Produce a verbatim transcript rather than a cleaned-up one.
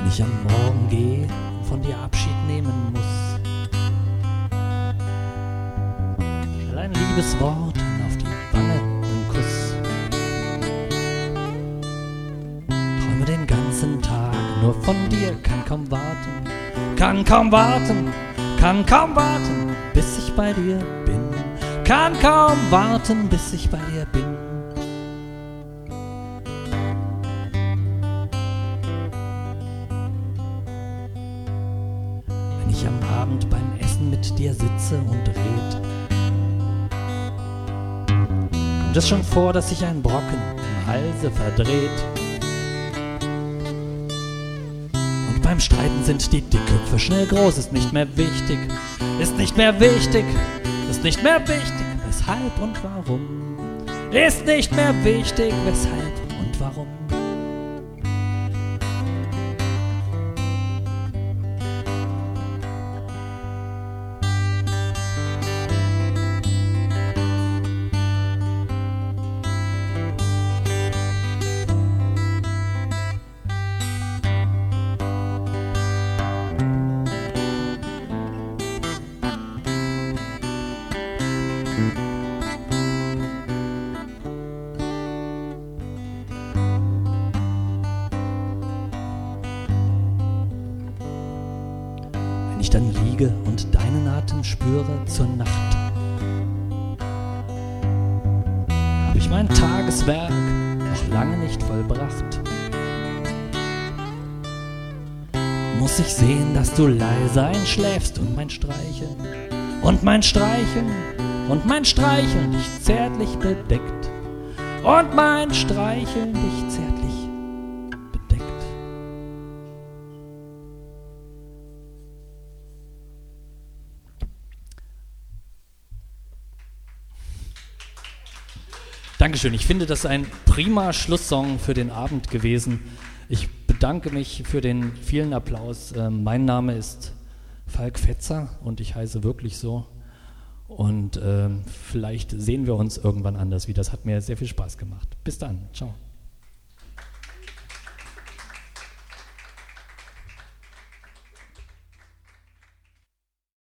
Wenn ich am Morgen gehe und von dir Abschied nehmen muss, schnell ein Liebeswort und auf die Wange einen Kuss. Träume den ganzen Tag nur von dir, kann kaum warten, kann kaum warten, kann kaum warten, bis ich bei dir bin, kann kaum warten, bis ich bei dir bin. Wenn ich am Abend beim Essen mit dir sitze und red, kommt es schon vor, dass sich ein Brocken im Halse verdreht. Und beim Streiten sind die Dickköpfe schnell groß, ist nicht mehr wichtig, ist nicht mehr wichtig, ist nicht mehr wichtig, weshalb und warum, ist nicht mehr wichtig, weshalb und warum. Wenn ich dann liege und deinen Atem spüre zur Nacht, habe ich mein Tageswerk noch lange nicht vollbracht. Muss ich sehen, dass du leise einschläfst und mein Streicheln und mein Streicheln und mein Streicheln dich zärtlich bedeckt und mein Streicheln dich zärtlich bedeckt. Dankeschön. Ich finde, das ist ein prima Schlusssong für den Abend gewesen. Ich bedanke mich für den vielen Applaus. Ähm, mein Name ist Falk Fetzer und ich heiße wirklich so. Und ähm, vielleicht sehen wir uns irgendwann anders wieder. Das hat mir sehr viel Spaß gemacht. Bis dann. Ciao.